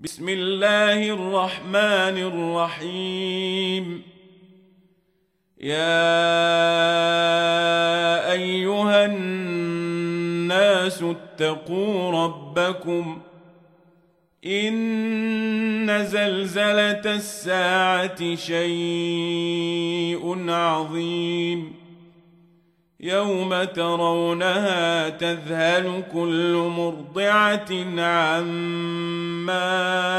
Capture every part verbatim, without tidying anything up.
بسم الله الرحمن الرحيم. يا أيها الناس اتقوا ربكم إن زلزلة الساعة شيء عظيم يوم ترونها تذهل كل مرضعة عما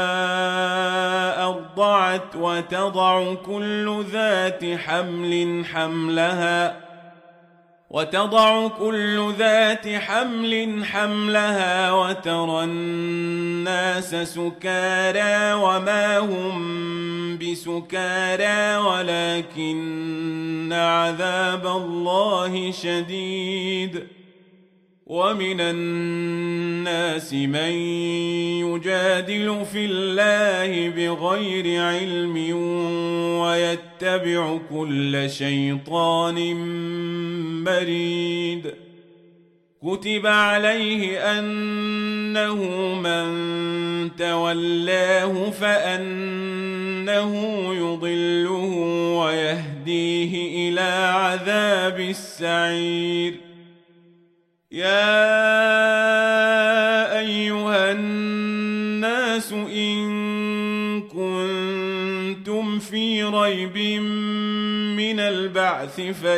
أرضعت وتضع كل ذات حمل حملها وتضع كل ذات حمل حملها وترى الناس سكارى وما هم بسكارى ولكن عذاب الله شديد. ومن الناس من يجادل في الله بغير علم ويتبع كل شيطان مريد. كتب عليه أنه من تولاه فأنه يضله ويهديه إلى عذاب السعير. يا أيها الناس إن كنتم في ريب من البعث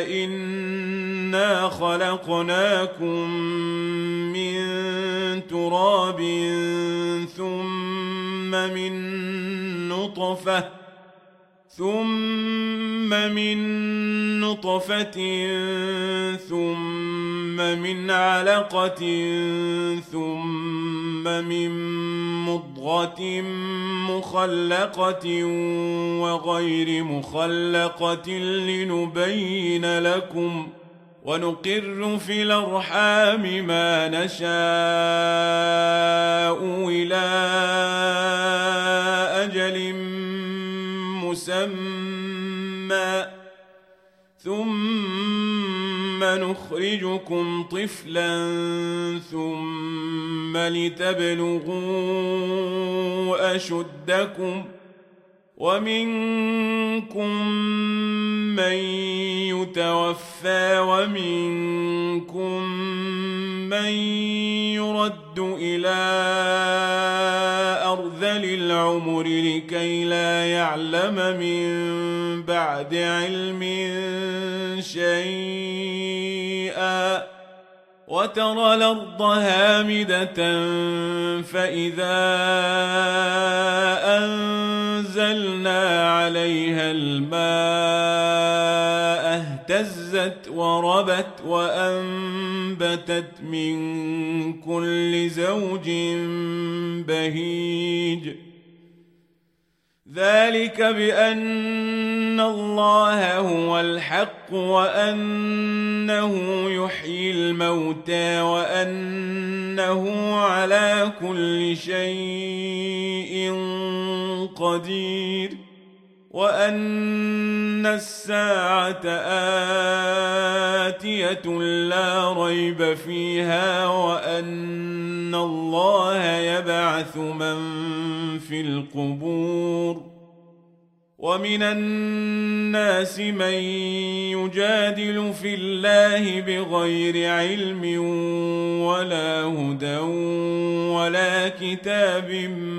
فإنا خلقناكم من تراب ثم من نطفة ثم من نطفة ثم من علقة ثم من مضغة مخلقة وغير مخلقة لنبين لكم ونقر في الأرحام ما نشاء إلى أجل مسمى ثم نخرجكم طفلا ثم لتبلغوا أشدكم ومنكم من يتوفى ومنكم من يرد إلى أرذل العمر لكي لا يعلم من بعد علم شيئا. وترى الأرض هامدة فإذا أنزلنا عليها الماء اهتزت وربت وأنبتت من كل زوج بهيج. ذلك بأن الله هو الحق وأنه يحيي الموتى وأنه على كل شيء قدير وأن الساعة آتية لا ريب فيها وأن الله يبعث من في القبور. ومن الناس من يجادل في الله بغير علم ولا هدى ولا كتاب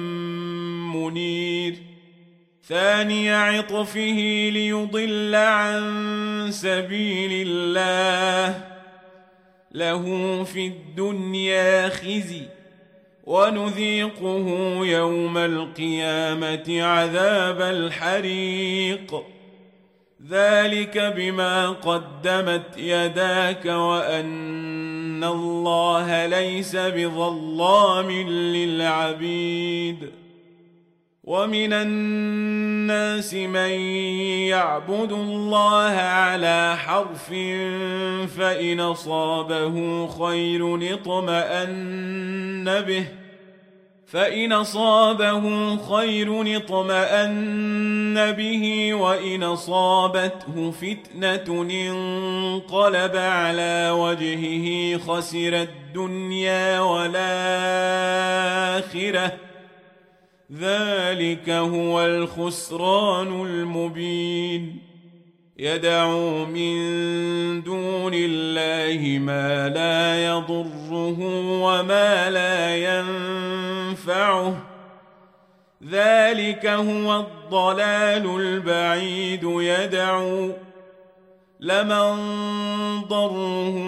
منير. ثاني عطفه ليضل عن سبيل الله له في الدنيا خزي ونذيقه يوم القيامة عذاب الحريق. ذلك بما قدمت يداك وأن الله ليس بظلام للعبيد. ومن الناس من يعبد الله على حرف فإن أصابه خير اطمأن به فإن أصابه خير اطمأن به وإن أصابته فتنة انقلب على وجهه خسر الدنيا والآخرة ذلك هو الخسران المبين. يدعو من دون الله ما لا يضره وما لا ينفعه، ذلك هو الضلال البعيد. يدعو لمن ضره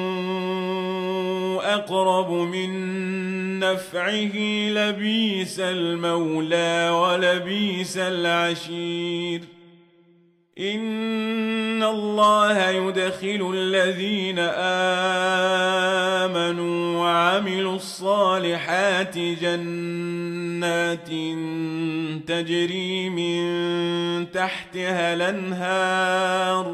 أقرب من نفعه، لبيس المولى ولبيس العشير. إن الله يدخل الذين آمنوا وعملوا الصالحات جنات تجري من تحتها الأنهار،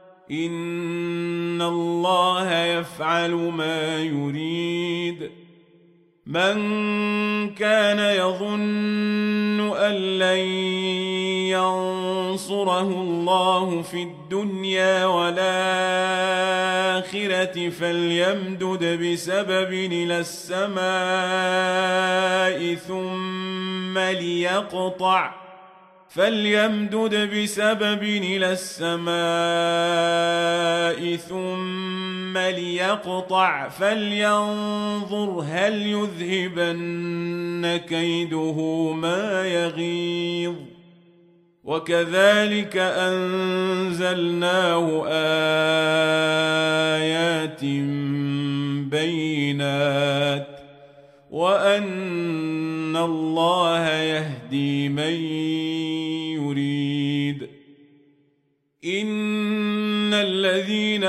إن الله يفعل ما يريد. من كان يظن أن لن ينصره الله في الدنيا والآخرة فليمدد بسبب إلى السماء ثم ليقطع فليمدد بسبب إلى السماء ثم ليقطع فلينظر هل يذهبن كيده ما يغيظ. وكذلك أنزلناه آيات بينات وأن الله يهدي من يريد. إن الذين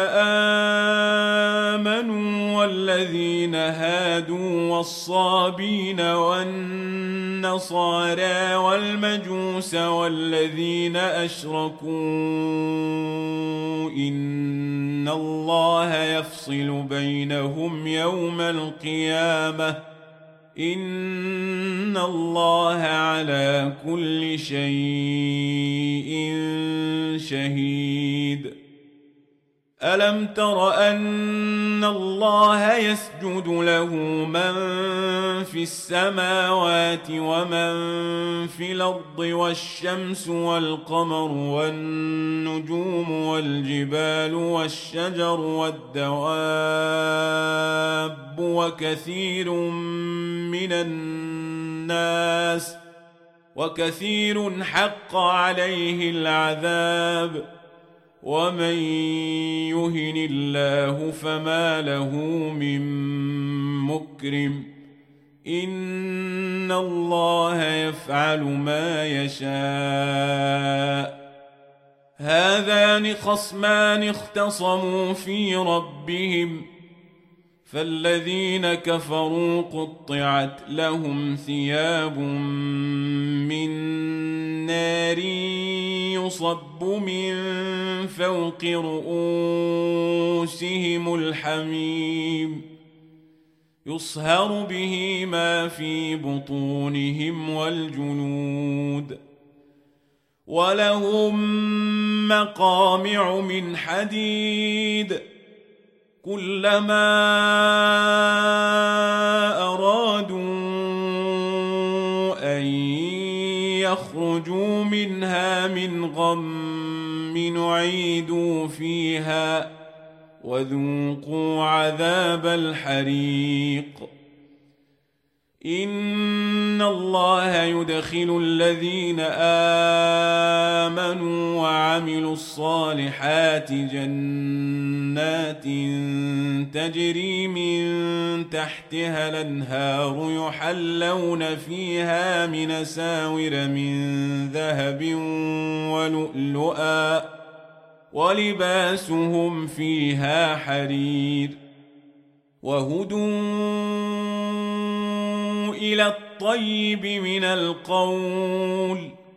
آمنوا والذين هادوا والصابين والنصارى والمجوس والذين أشركوا إن الله يفصل بينهم يوم القيامة، إن الله على كل شيء شهيد. ألم تر أن الله يسجد له من في السماوات ومن في الأرض والشمس والقمر والنجوم والجبال والشجر والدواب وكثير من الناس وكثير حق عليه العذاب ومن يهن الله فما له من مكرم إن الله يفعل ما يشاء. هذان خصمان اختصموا في ربهم فالذين كفروا قطعت لهم ثياب من نار يصب من فوق رؤوسهم الحميم يصهر به ما في بطونهم والجنود ولهم مقامع من حديد كلما أرادوا أن يخرجوا منها من غم نعيدوا فيها وذوقوا عذاب الحريق. إن الله يدخل الذين آمنوا وعملوا الصالحات جنات تجري من تحتها الأنهار يحلون فيها من أساور من ذهب ولؤلؤا ولباسهم فيها حرير وهدوا إلى الطيب من القول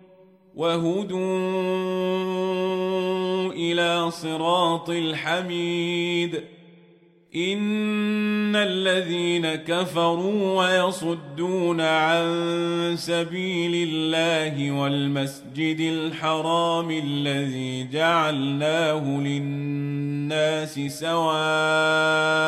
وهدوا إلى صراط الحميد. إن الذين كفروا ويصدون عن سبيل الله والمسجد الحرام الذي جعلناه للناس سواء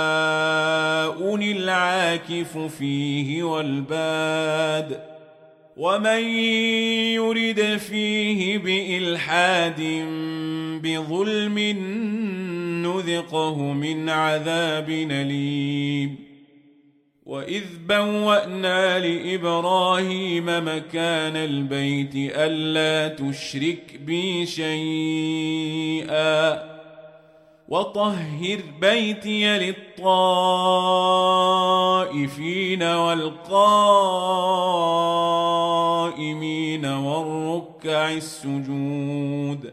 العاكف فيه والباد ومن يرد فيه بإلحاد بظلم نذقه من عذاب أليم وإذ بوأنا لإبراهيم مكان البيت ألا تشرك بي شيئا وطهر بيتي للطائفين والقائمين والركع السجود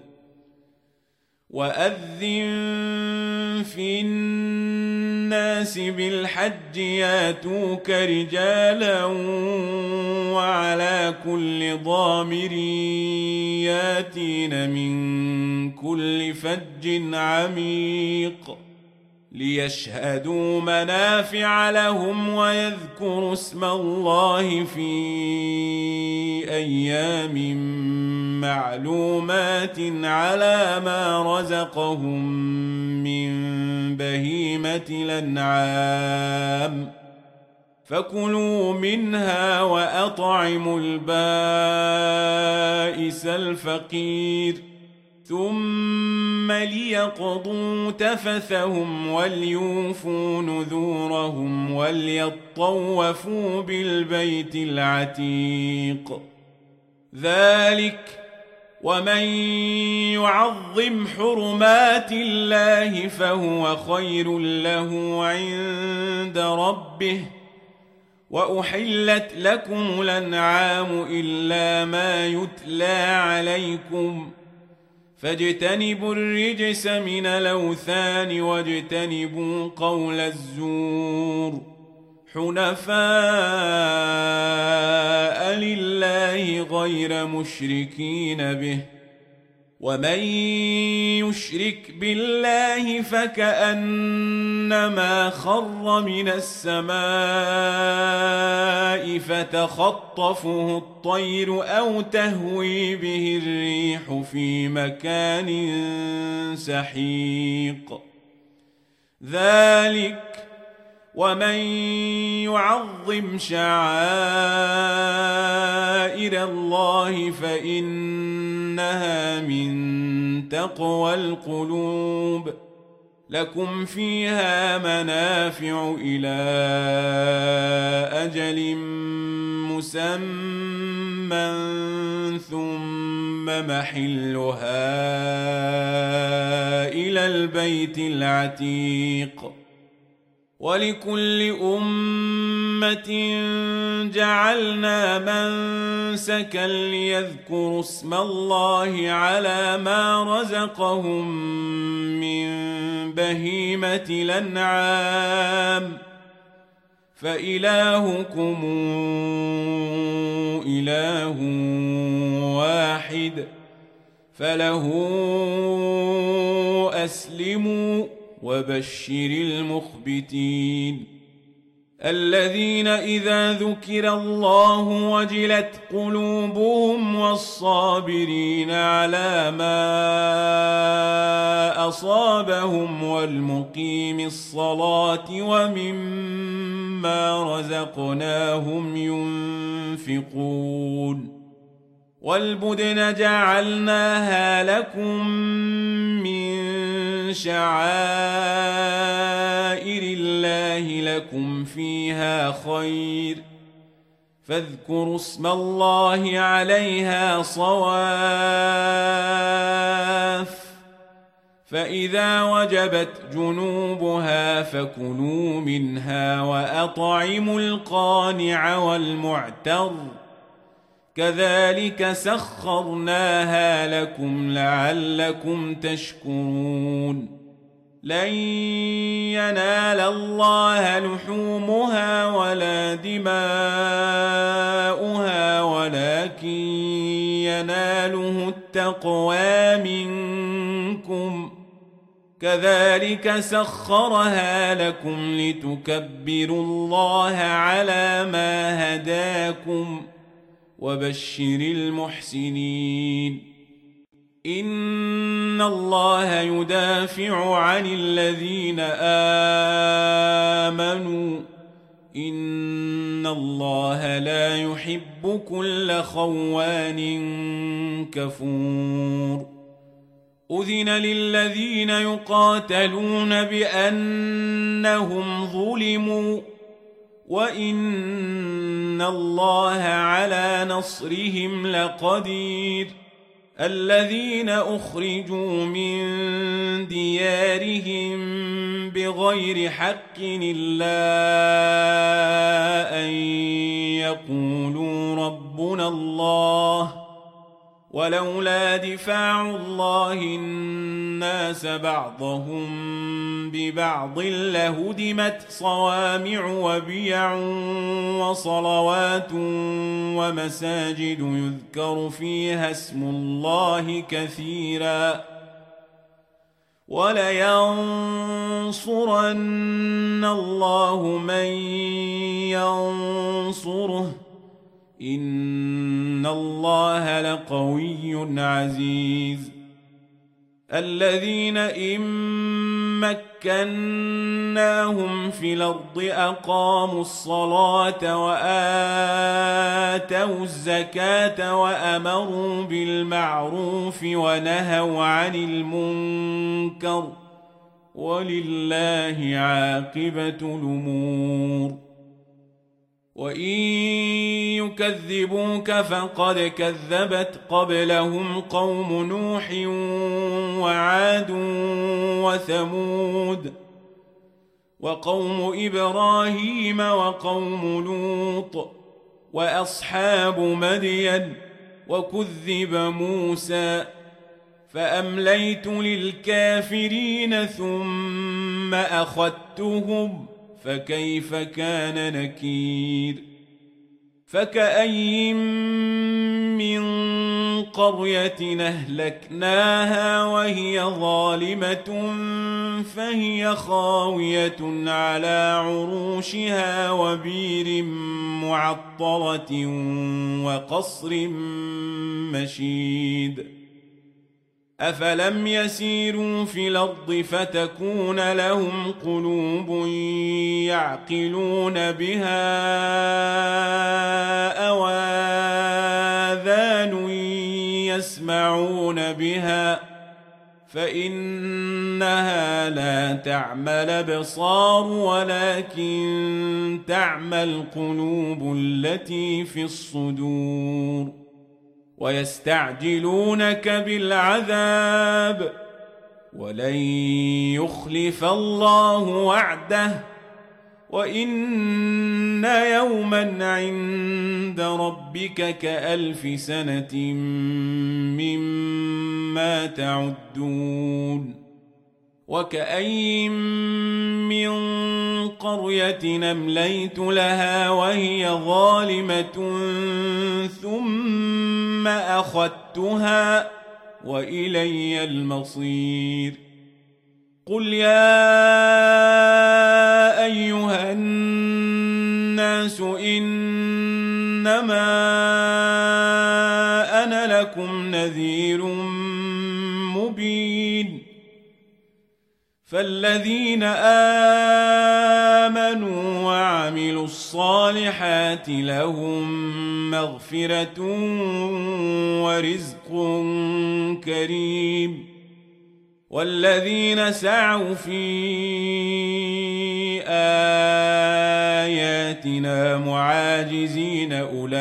وأذن في الناس بالحج ياتوك رجالا وعلى كل ضامر ياتين من كل فج عميق ليشهدوا منافع لهم ويذكروا اسم الله في أيام معلومات على ما رزقهم من بهيمة الأنعام فكلوا منها وأطعموا البائس الفقير ثم ليقضوا تفثهم وليوفوا نذورهم وليطوفوا بالبيت العتيق ذلك ومن يعظم حرمات الله فهو خير له عند ربه وأحلت لكم الأنعام إلا ما يتلى عليكم فاجتنبوا الرجس من الأوثان واجتنبوا قول الزور حنفاء لله غير مشركين به ومن يشرك بالله فكأنما خر من السماء فتخطفه الطير أو تهوي به الريح في مكان سحيق ذلك ومن يعظم شعائر الله فإنها من تقوى القلوب لكم فيها منافع إلى أجل مسمى ثم محلها إلى البيت العتيق ولكل أمة جعلنا منسكا ليذكروا اسم الله على ما رزقهم من بهيمة الأنعام فإلهكم إله واحد فله أسلموا وبشر المخبتين الذين إذا ذكر الله وجلت قلوبهم والصابرين على ما أصابهم والمقيم الصلاة ومما رزقناهم ينفقون والبدن جعلناها لكم من شعائر الله لكم فيها خير فاذكروا اسم الله عليها صواف فإذا وجبت جنوبها فكلوا منها وأطعموا القانع والمعتر كذلك سخرناها لكم لعلكم تشكرون لن ينال الله لحومها ولا دماؤها ولكن يناله التقوى منكم كذلك سخرها لكم لتكبروا الله على ما هداكم وبشر المحسنين إن الله يدافع عن الذين آمنوا إن إن الله لا يحب كل خوان كفور أذن للذين يقاتلون بأنهم ظلموا وإن الله على نصرهم لقدير الذين أخرجوا من ديارهم بغير حق إلا أن يقولوا ربنا الله ولولا دفاع الله الناس بعضهم ببعض لهدمت صوامع وبيع وصلوات ومساجد يذكر فيها اسم الله كثيرا ولينصرن الله من ينصره إن الله لقوي عزيز الذين إن مكناهم في الأرض أقاموا الصلاة وآتوا الزكاة وأمروا بالمعروف ونهوا عن المنكر ولله عاقبة الأمور وإن يكذبوك فقد كذبت قبلهم قوم نوح وعاد وثمود وقوم إبراهيم وقوم لوط وأصحاب مدين وكذب موسى فأمليت للكافرين ثم أخذتهم فكيف كان نكير فكأي من قرية أهلكناها وهي ظالمة فهي خاوية على عروشها وبير معطرة وقصر مشيد أفلم يسيروا في الأرض فتكون لهم قلوب يعقلون بها أو آذان يسمعون بها فإنها لا تعمى الأبصار ولكن تعمى القلوب التي في الصدور ويستعجلونك بالعذاب ولن يخلف الله وعده وإن يوما عند ربك كألف سنة مما تعدون وكأي من قرية أمليت لها وهي ظالمة ثم أخذتها وإلي المصير قل يا أيها الناس إنما أنا لكم نذير مبين فالذين آمنوا وعملوا الصالحات لهم مغفرة ورزق كريم والذين سعوا في آياتنا معاجزين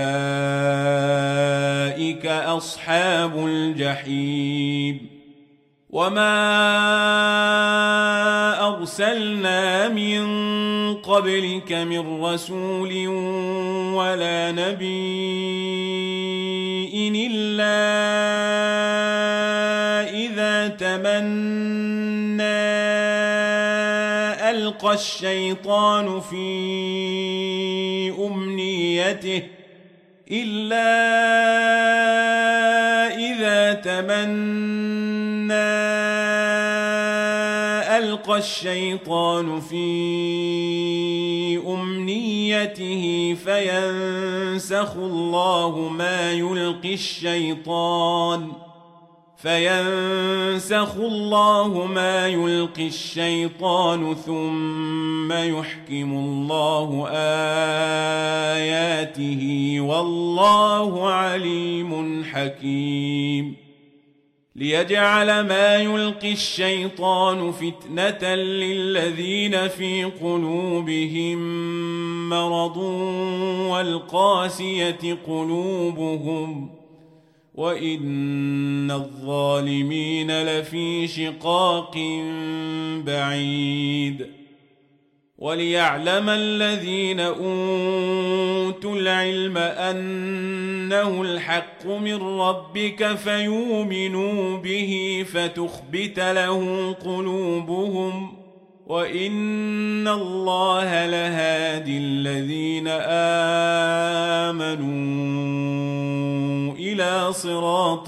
أولئك أصحاب الجحيم وما أرسلنا من قبلك من رسول ولا نبي إلا إذا تمنى ألقى الشيطان في أمنيته إلا إذا تمنى ألقى الشيطان في أمنيته فينسخ الله ما يلقي الشيطان فينسخ الله ما يلقي الشيطان ثم يحكم الله آياته والله عليم حكيم ليجعل ما يلقي الشيطان فتنة للذين في قلوبهم مرض والقاسية قلوبهم وإن الظالمين لفي شقاق بعيد وليعلم الذين أوتوا العلم أنه الحق من ربك فيؤمنوا به فتخبت له قلوبهم وإن الله لهادي الذين آمنوا إلى صراط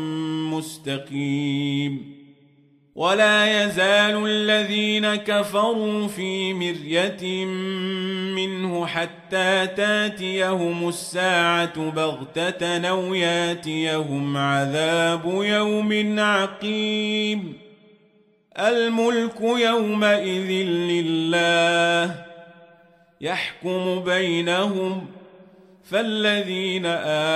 مستقيم ولا يزال الذين كفروا في مرية منه حتى تاتيهم الساعة بغتة أو ياتيهم عذاب يوم عقيم الملك يومئذ لله يحكم بينهم فالذين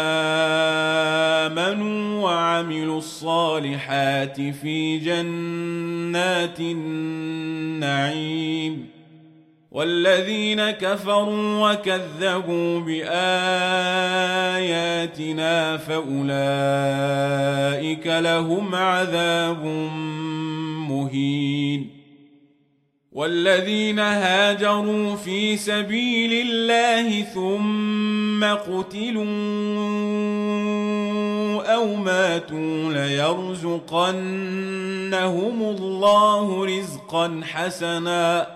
آمنوا وعملوا الصالحات في جنات النعيم والذين كفروا وكذبوا بآياتنا فأولئك لهم عذاب مهين والذين هاجروا في سبيل الله ثم قتلوا أو ماتوا ليرزقنهم الله رزقا حسنا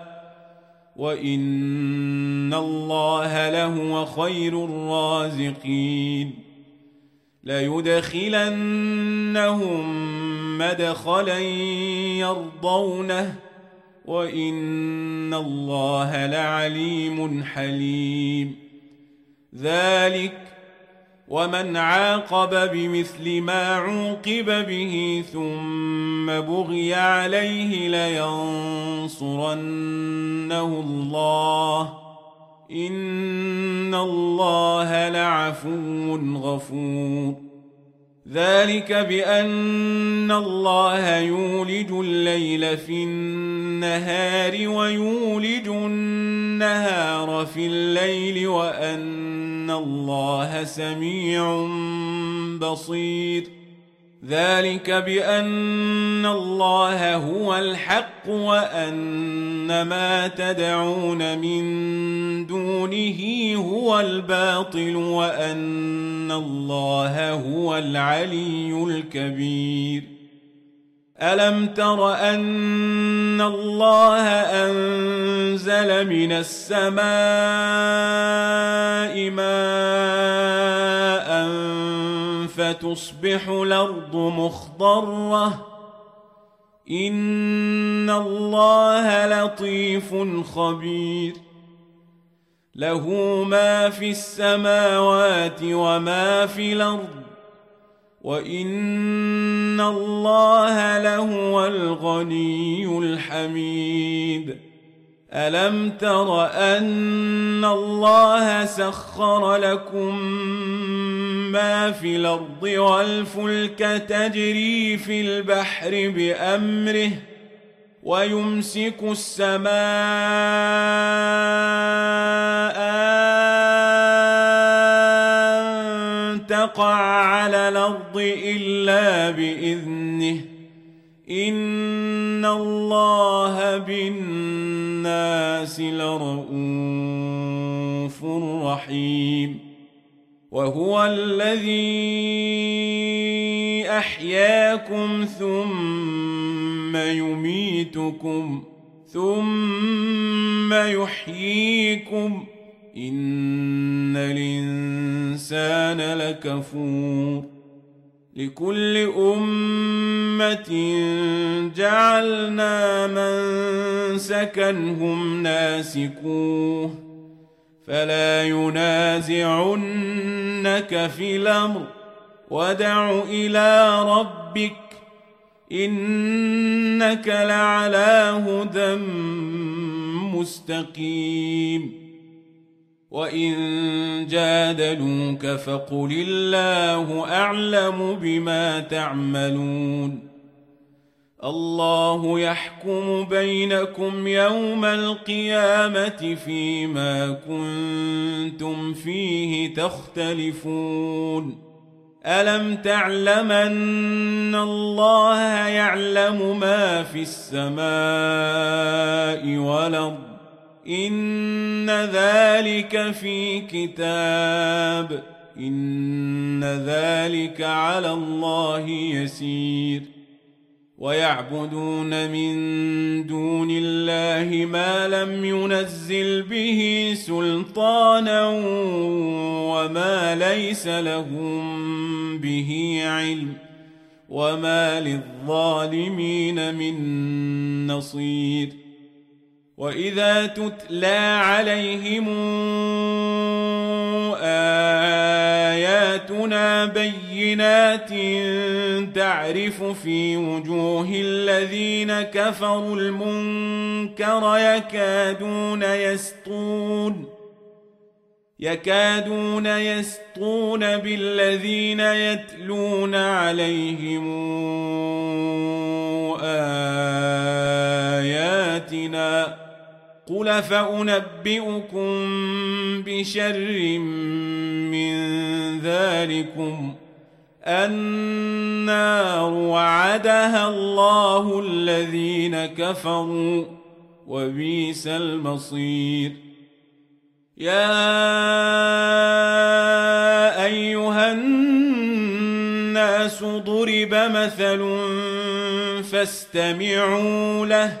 وإن الله لهو خير الرازقين ليدخلنهم مدخلا يرضونه وإن الله لعليم حليم ذلك ومن عاقب بمثل ما عوقب به ثم بغي عليه لينصرنه الله إن الله لعفو غفور ذلك بأن الله يولج الليل في النهار ويولج النهار في الليل وأن الله سميع بصير ذلك بأن الله هو الحق وأن ما تدعون من دونه هو الباطل وأن الله هو العلي الكبير ألم تر أن الله أنزل من السماء ماء فتصبح الأرض مخضرة إن الله لطيف خبير له ما في السماوات وما في الأرض وإن الله لهو الغني الحميد ألم تر أن الله سخر لكم ما في الأرض والفلك تجري في البحر بأمره ويمسك السماء أن تقع على الأرض إلا بإذنه إن الله بالناس لرؤوف رحيم وهو الذي أحياكم ثم يميتكم ثم يحييكم إن الإنسان لكفور لكل أمة جعلنا منسكا هم ناسكوه فلا ينازعنك في الأمر وادع إلى ربك إنك لعلى هدى مستقيم وإن جادلوك فقل الله أعلم بما تعملون الله يحكم بينكم يوم القيامة فيما كنتم فيه تختلفون ألم تعلم أن الله يعلم ما في السماء والأرض إن ذلك في كتاب إن ذلك على الله يسير ويعبدون من دون الله ما لم ينزل به سلطانا وما ليس لهم به علم وما للظالمين من نصير وإذا تتلى عليهم آياتنا بينات تعرف في وجوه الذين كفروا المنكر يكادون يسطون يكادون يسطون بالذين يتلون عليهم آياتنا قل فأنبئكم بشر من ذلكم النار وعدها الله الذين كفروا وبئس المصير يا أيها الناس ضرب مثل فاستمعوا له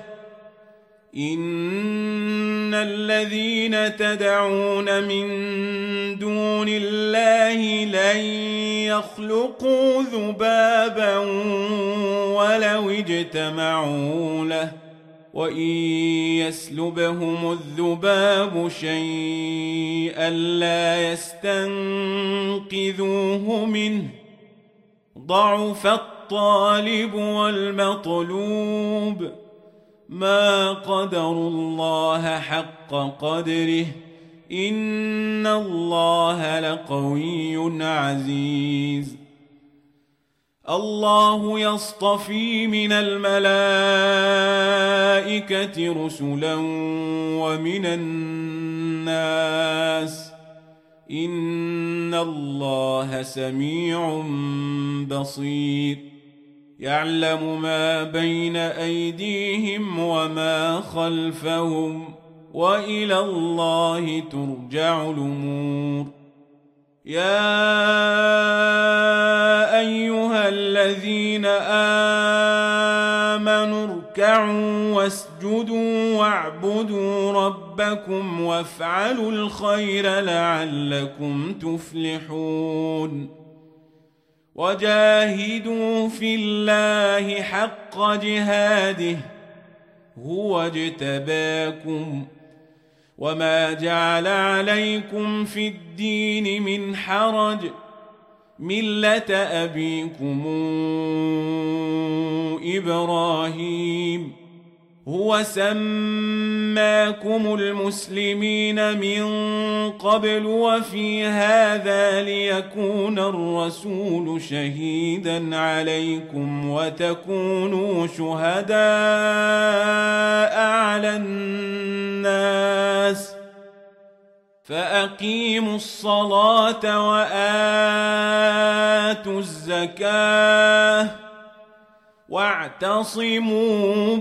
إن الذين تدعون من دون الله لن يخلقوا ذبابا ولو اجتمعوا له وإن يسلبهم الذباب شيئا لا يستنقذوه منه ضعف الطالب والمطلوب ما قدروا الله حق قدره إن الله لقوي عزيز الله يصطفي من الملائكة رسلا ومن الناس إن الله سميع بصير يعلم ما بين أيديهم وما خلفهم وإلى الله ترجع الأمور يا أيها الذين آمنوا اركعوا واسجدوا واعبدوا ربكم وافعلوا الخير لعلكم تفلحون وجاهدوا في الله حق جهاده هو اجتباكم وما جعل عليكم في الدين من حرج ملة أبيكم إبراهيم هو سماكم المسلمين من قبل وفي هذا ليكون الرسول شهيدا عليكم وتكونوا شهداء على الناس فأقيموا الصلاة وآتوا الزكاة واعتصموا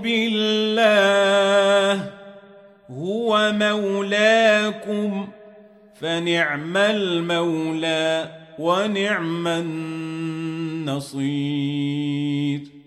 بالله هو مولاكم فنعم المولى ونعم النصير